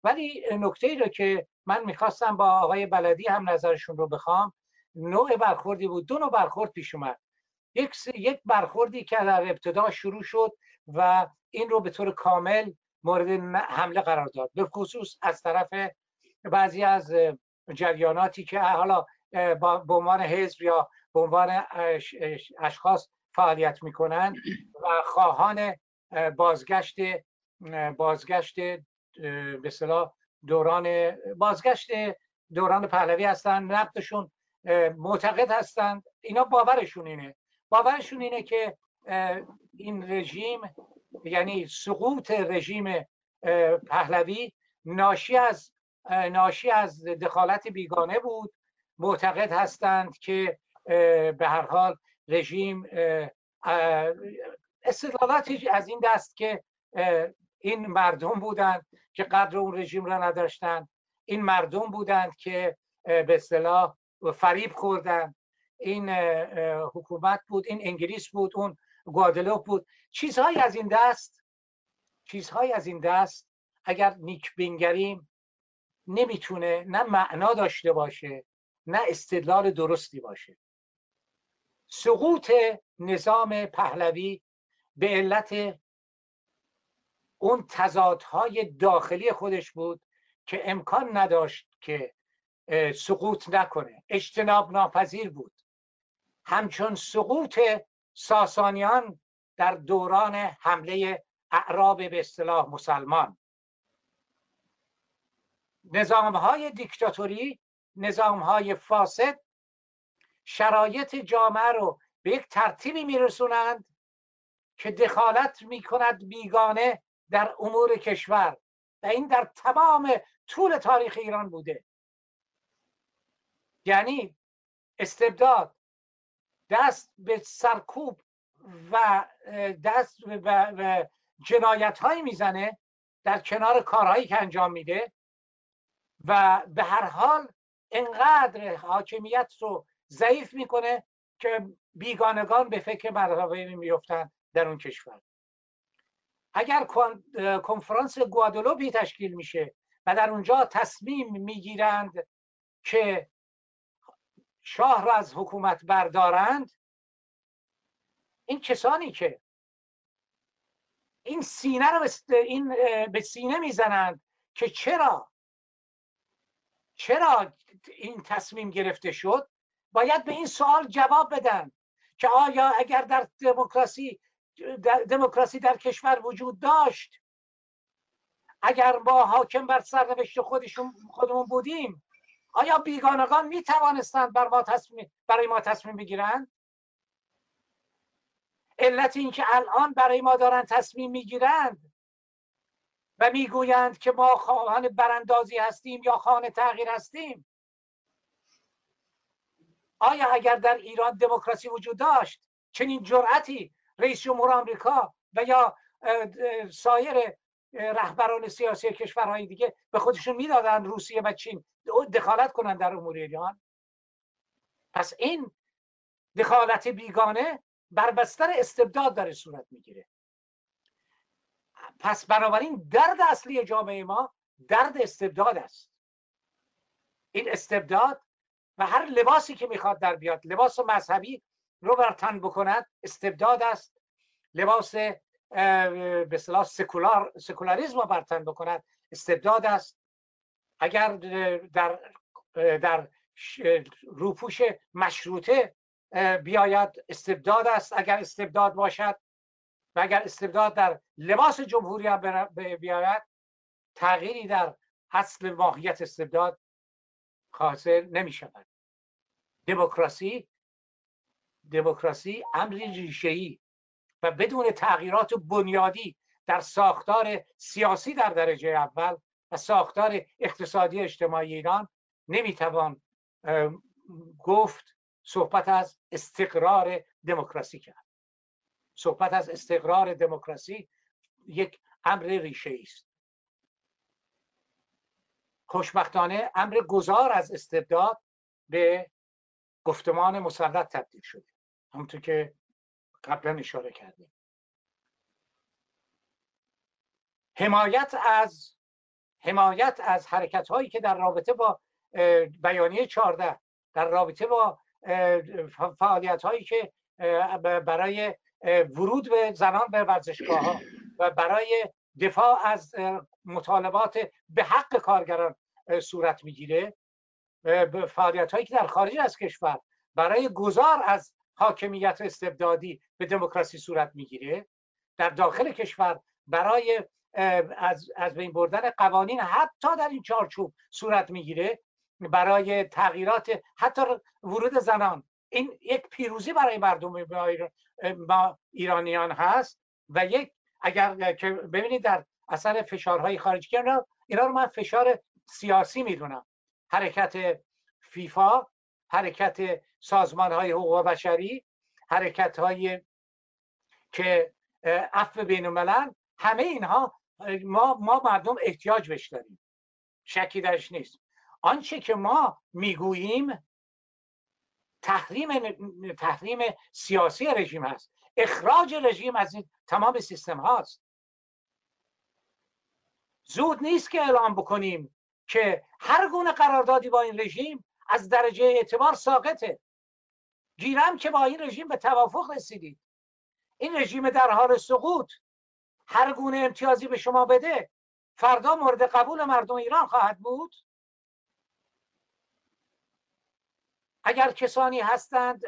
ولی نکته ای رو که من میخواستم با آقای بلدی هم نظرشون رو بخوام، نوع برخوردی بود. دو نوع برخورد پیش اومد. یک برخوردی که در ابتدا شروع شد و این رو به طور کامل مورد حمله قرار داد، به خصوص از طرف بعضی از جریاناتی که حالا به عنوان حزب یا به عنوان اشخاص فعالیت میکنند و خواهان بازگشت به اصطلاح بازگشت دوران پهلوی هستند. نقدشون معتقد هستند، اینا باورشون اینه که این رژیم، یعنی سقوط رژیم پهلوی، ناشی از دخالت بیگانه بود. معتقد هستند که به هر حال رژیم استدلالاتی از این دست که این مردم بودند که قدر اون رژیم را نداشتند، این مردم بودند که به اصطلاح فریب خوردند، این حکومت بود، این انگلیس بود، اون گوادلوپ بود، چیزهایی از این دست اگر نیک بنگریم نمیتونه نه معنا داشته باشه نه استدلال درستی باشه. سقوط نظام پهلوی به علت اون تضادهای داخلی خودش بود که امکان نداشت که سقوط نکنه، اجتناب ناپذیر بود. همچون سقوط ساسانیان در دوران حمله اعراب به اصطلاح مسلمان. نظامهای دیکتاتوری، نظامهای فاسد، شرایط جامعه رو به یک ترتیبی میرسونند که دخالت میکند بیگانه در امور کشور و این در تمام طول تاریخ ایران بوده. یعنی استبداد دست به سرکوب و دست و جنایت هایی میزنه در کنار کارهایی که انجام میده و به هر حال انقدر حاکمیت رو ضعیف میکنه که بیگانگان به فکر مراقبه میفتن در اون کشور. اگر کنفرانس گوادلوپی تشکیل میشه و در اونجا تصمیم میگیرند که شاه را از حکومت بردارند، این کسانی که این سینه رو به سینه میزنند که چرا این تصمیم گرفته شد، باید به این سوال جواب بدن که آیا اگر در دموکراسی در کشور وجود داشت، اگر ما حاکم بر سرنوشت خودمون بودیم، آیا بیگانگان می توانستند برای ما تصمیم بگیرند؟ علت این که الان برای ما دارن تصمیم میگیرند و میگویند که ما خواهان براندازی هستیم یا خواهان تغییر هستیم، آیا اگر در ایران دموکراسی وجود داشت چنین جرأتی رئیس جمهور آمریکا و یا سایر رهبران سیاسی کشورهای دیگه به خودشون میدادن روسیه و چین دخالت کنند در امور ایران؟ پس این دخالت بیگانه بر بستر استبداد داره صورت میگیره. پس بنابراین درد اصلی جامعه ما درد استبداد است. این استبداد و هر لباسی که میخواد در بیاد، لباس مذهبی رو بر تن بکند، استبداد است. لباس به اصطلاح سکولاریسم رو بر تن بکند، استبداد است. اگر در روپوش مشروطه بیاید، استبداد است. اگر استبداد باشد و اگر استبداد در لباس جمهوری بیاید، تغییری در اصل ماهیت استبداد حاصل نمی شود. دموکراسی امری ریشه‌ای و بدون تغییرات بنیادی در ساختار سیاسی در درجه اول و ساختار اقتصادی اجتماعی ایران نمیتوان گفت صحبت از استقرار دموکراسی کرد. صحبت از استقرار دموکراسی یک امر ریشه‌ای است. خوشبختانه امر گذار از استبداد به گفتمان مسلط تبدیل شده، همونطور که قبلا اشاره کردیم. حمایت از حمایت از حرکت هایی که در رابطه با بیانیه 14، در رابطه با فعالیت هایی که برای ورود به زنان به ورزشگاه ها و برای دفاع از مطالبات به حق کارگران صورت میگیره، فعالیت هایی که در خارج از کشور برای گذار از حاکمیت استبدادی به دموکراسی صورت میگیره، در داخل کشور برای از بین بردن قوانین حتی در این چارچوب صورت میگیره، برای تغییرات حتی ورود زنان. این یک پیروزی برای مردم ما ایرانیان هست و یک اگر که ببینید در اثر فشارهای خارجی، اینا رو من فشار سیاسی میدونم، حرکت فیفا، حرکت سازمان‌های حقوق بشری، حرکت‌های که عفو بین‌الملل، همه اینها ما مردم احتیاج بهش داریم، شکی درش نیست. آنچه که ما میگوییم تحریم سیاسی رژیم هست، اخراج رژیم از این تمام سیستم هاست. زود نیست که اعلام بکنیم که هر گونه قراردادی با این رژیم از درجه اعتبار ساقطه. گیرم که با این رژیم به توافق رسیدید، این رژیم در حال سقوط، هر گونه امتیازی به شما بده فردا مورد قبول مردم ایران خواهد بود. اگر کسانی هستند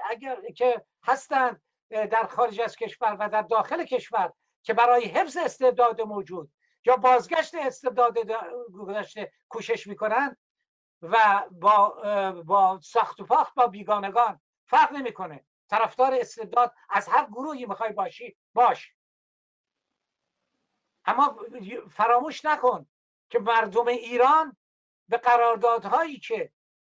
در خارج از کشور و در داخل کشور که برای حفظ استبداد موجود یا بازگشت استبداد گذشته کوشش میکنند و با ساخت و پاخت با بیگانگان فرق نمیکنه، طرفدار استبداد از هر گروهی میخوای باشی باش، اما فراموش نکن که مردم ایران به قراردادهایی که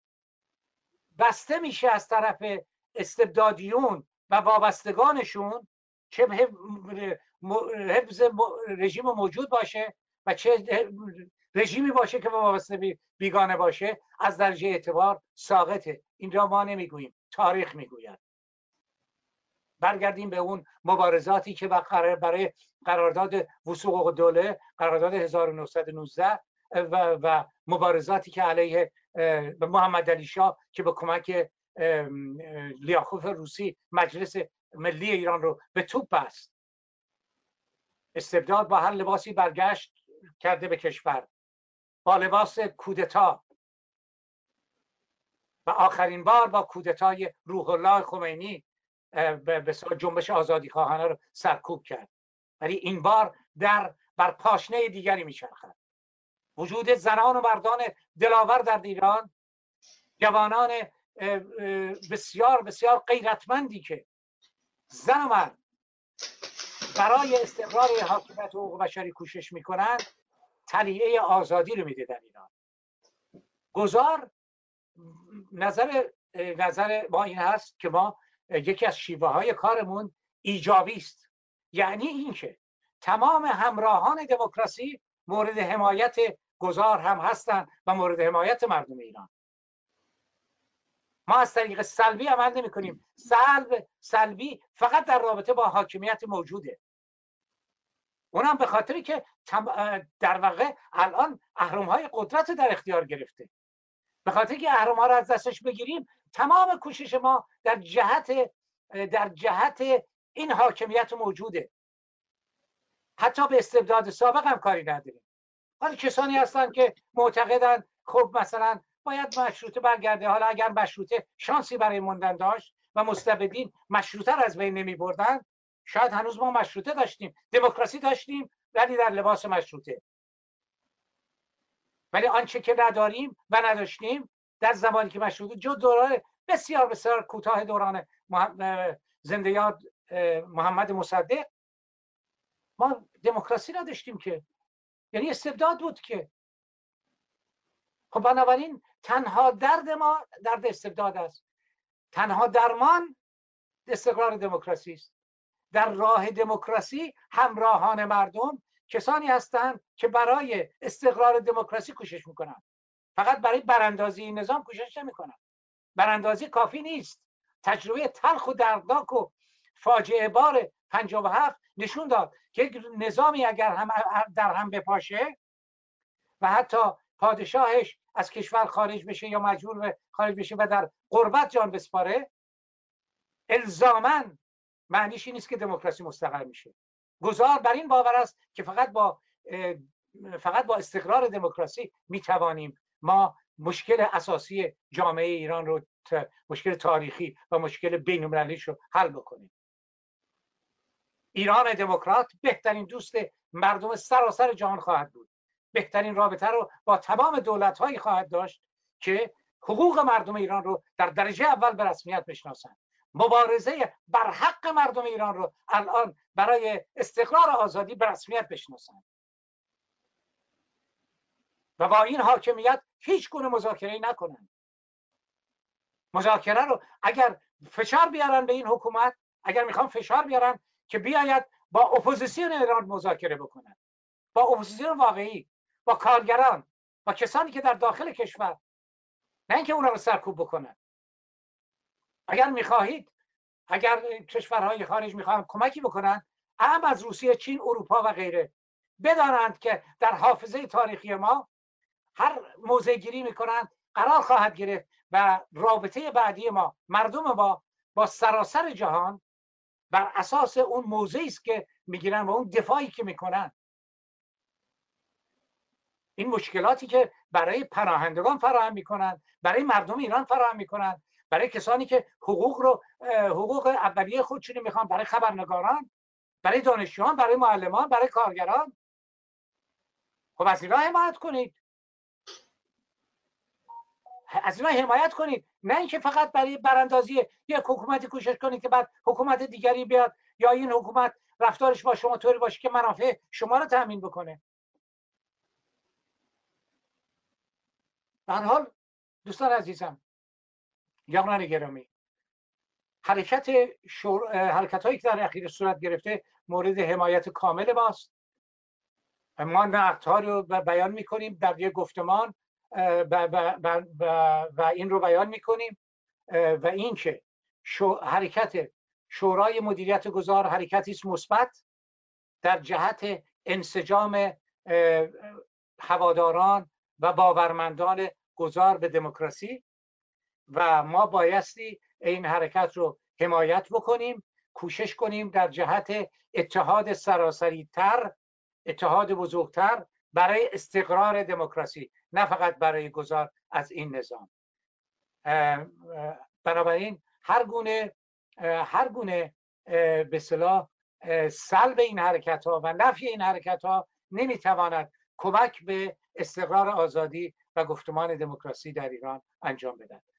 بسته میشه از طرف استبدادیون و وابستگانشون، چه حفظ رژیم موجود باشه و چه رژیمی باشه که وابسته بیگانه باشه، از درجه اعتبار ساقطه. این را ما نمیگوییم، تاریخ میگوید. برگردیم به اون مبارزاتی که برای قرارداد وثوق الدوله، قرارداد 1919 و مبارزاتی که علیه محمد علی شاه که به کمک لیاخوف روسی مجلس ملی ایران رو به توپ بست. استبداد با هر لباسی برگشت کرده به کشور، با لباس کودتا و آخرین بار با کودتای روح الله خمینی به جنبش آزادی خواهانه رو سرکوب کرد. ولی این بار بر پاشنه دیگری میچرخد. وجود زنان و مردان دلاور در ایران، جوانان بسیار بسیار غیرتمندی که زن و مرد برای استقرار حاکمیت حقوق بشری کوشش میکنند، طلیعه آزادی رو میده در ایران. گذار نظر ما این هست که ما یکی از شیوه های کارمون ایجابی است، یعنی اینکه تمام همراهان دموکراسی مورد حمایت گذار هم هستند و مورد حمایت مردم ایران. ما از طریق سلبی عمل نمی کنیم. سلبی فقط در رابطه با حاکمیت موجوده، اونم به خاطری که در واقع الان اهرم‌های قدرت در اختیار گرفته. به خاطری که اهرم‌ها رو از دستش بگیریم، تمام کوشش ما در جهت این حاکمیت موجوده. حتی به استبداد سابق هم کاری نداریم. حالا کسانی هستن که معتقدن خب مثلا باید مشروطه برگرده. حالا اگر مشروطه شانسی برای موندن داشت و مستبدین مشروطه رو از بین نمی بردن، شاید هنوز ما مشروطه داشتیم، دموکراسی داشتیم، ولی در لباس مشروطه. ولی آنچه که نداریم و نداشتیم در زمانی که مشروطه، جو دوران بسیار بسیار کوتاه دوران زنده یاد محمد مصدق، ما دموکراسی نداشتیم که، یعنی استبداد بود که. خب بنابراین تنها درد ما درد استبداد است، تنها درمان استقرار دموکراسی است. در راه دموکراسی همراهان مردم کسانی هستند که برای استقرار دموکراسی کوشش میکنند، فقط برای براندازی این نظام کوشش نمیکنند. براندازی کافی نیست. تجربه تلخ و دردناک و فاجعه بار 57 نشون داد که یک نظامی اگر در هم بپاشه و حتی پادشاهش از کشور خارج بشه یا مجبور به خارج بشه و در غربت جان بسپاره، الزاماً معنیش این نیست که دموکراسی مستقر میشه. گذار بر این باور است که فقط با استقرار دموکراسی میتوانیم ما مشکل اساسی جامعه ایران رو، مشکل تاریخی و مشکل بین‌المللیش رو حل بکنیم. ایران دموکرات بهترین دوست مردم سراسر جهان خواهد بود، بهترین رابطه رو با تمام دولت‌هایی خواهد داشت که حقوق مردم ایران رو در درجه اول به رسمیت بشناسند. مبارزه بر حق مردم ایران رو الان برای استقرار آزادی به رسمیت بشناسند و با این حاکمیت هیچ گونه مذاکره نکنند. مذاکره رو اگر فشار بیارن به این حکومت، اگر میخوان فشار بیارن که بیاید با اپوزیسیون ایران مذاکره بکنن، با اپوزیسیون واقعی، با کارگران، با کسانی که در داخل کشور، نه اینکه اونا رو سرکوب بکنن. اگر میخواهید، اگر کشورهای خارج میخوان کمکی بکنن، اهم از روسیه، چین، اروپا و غیره، بدانند که در حافظه تاریخی ما هر موضع گیری میکنند قرار خواهد گرفت و رابطه بعدی ما، مردم ما با سراسر جهان بر اساس اون موضعی است که میگیرن و اون دفاعی که میکنن. این مشکلاتی که برای پناهندگان فراهم میکنن، برای مردم ایران فراهم میکنن، برای کسانی که حقوق اولیه خودشون میخوان، برای خبرنگاران، برای دانشجویان، برای معلمان، برای کارگران، خب از اینا حمایت کنید، از اینا حمایت کنید، نه اینکه فقط برای براندازی یک حکومتی کوشش کنید که بعد حکومت دیگری بیاد یا این حکومت رفتارش با شما طوری باشه که منافع شما رو تامین بکنه. به هر حال دوستان عزیزم، یاران گرامی، حرکت‌هایی که در اخیر صورت گرفته مورد حمایت کامل ماست. ما نقدها رو بیان می‌کنیم در یک گفتمان و این رو بیان می‌کنیم و این که حرکت شورای مدیریت گذار حرکتی است مثبت در جهت انسجام هواداران و باورمندان گذار به دموکراسی و ما بایستی این حرکت رو حمایت بکنیم، کوشش کنیم در جهت اتحاد سراسری تر، اتحاد بزرگتر برای استقرار دموکراسی، نه فقط برای گذار از این نظام. بنابراین هر گونه به اصطلاح سلب این حرکت ها و نفی این حرکت ها نمیتواند کمک به استقرار آزادی و گفتمان دموکراسی در ایران انجام بدهد.